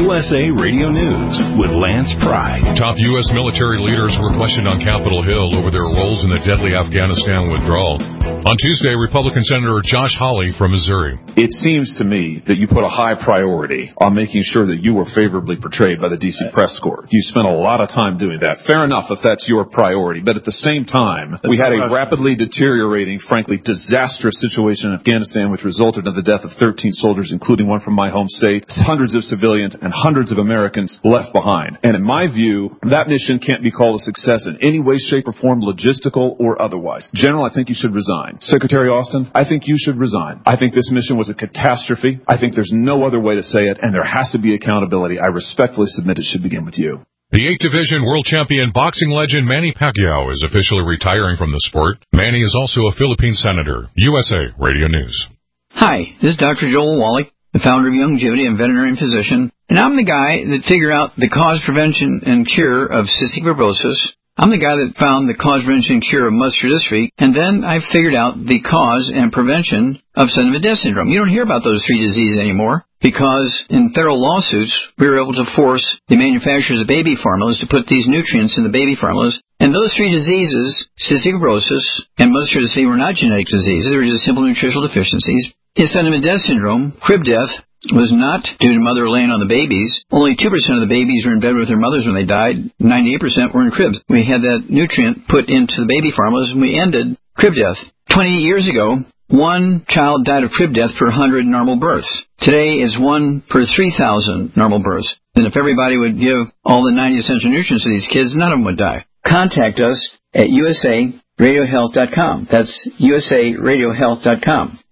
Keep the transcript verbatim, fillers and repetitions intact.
U S A Radio News with Lance Pry. Top U S military leaders were questioned on Capitol Hill over their roles in the deadly Afghanistan withdrawal. On Tuesday, Republican Senator Josh Hawley from Missouri. It seems to me that you put a high priority on making sure that you were favorably portrayed by the D C press corps. You spent a lot of time doing that. Fair enough if that's your priority, but at the same time, we had a rapidly deteriorating, frankly, disastrous situation in Afghanistan which resulted in the death of thirteen soldiers, including one from my home state, hundreds of civilians, and hundreds of Americans left behind. And in my view, that mission can't be called a success in any way, shape, or form, logistical or otherwise. General, I think you should resign. Secretary Austin, I think you should resign. I think this mission was a catastrophe. I think there's no other way to say it, and there has to be accountability. I respectfully submit it should begin with you. The eighth Division World Champion boxing legend Manny Pacquiao is officially retiring from the sport. Manny is also a Philippine senator. U S A Radio News. Hi, this is Doctor Joel Wallach, the founder of Youngevity and veterinarian physician, and I'm the guy that figured out the cause, prevention, and cure of cystic fibrosis. I'm the guy that found the cause, prevention, and cure of muscular dystrophy, and then I figured out the cause and prevention of Sudden-Death syndrome. You don't hear about those three diseases anymore because in federal lawsuits, we were able to force the manufacturers of baby formulas to put these nutrients in the baby formulas. And those three diseases, cystic fibrosis and muscular dystrophy, were not genetic diseases. They were just simple nutritional deficiencies. In Sudden-Death syndrome, crib death was not due to mother laying on the babies. Only two percent of the babies were in bed with their mothers when they died. ninety-eight percent were in cribs. We had that nutrient put into the baby formulas, and we ended crib death. twenty years ago, one child died of crib death per one hundred normal births. Today, it's one per three thousand normal births. And if everybody would give all the ninety essential nutrients to these kids, none of them would die. Contact us at U S A radio health dot com. That's U S A radio health dot com.